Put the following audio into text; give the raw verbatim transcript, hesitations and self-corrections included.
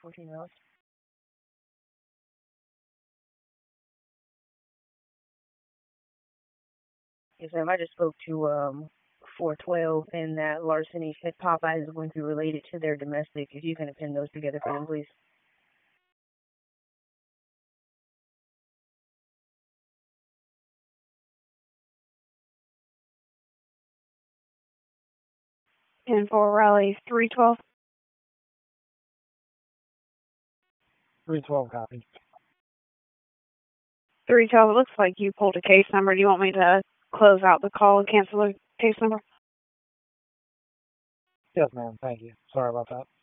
fourteen miles. Yes, ma'am. I just spoke to um four twelve, and that larceny at Popeyes is going to be related to their domestic. If you can pin those together for them, please. And for Raleigh three twelve. three twelve copy. three twelve, it looks like you pulled a case number. Do you want me to close out the call and cancel the case number? Yes, ma'am. Thank you. Sorry about that.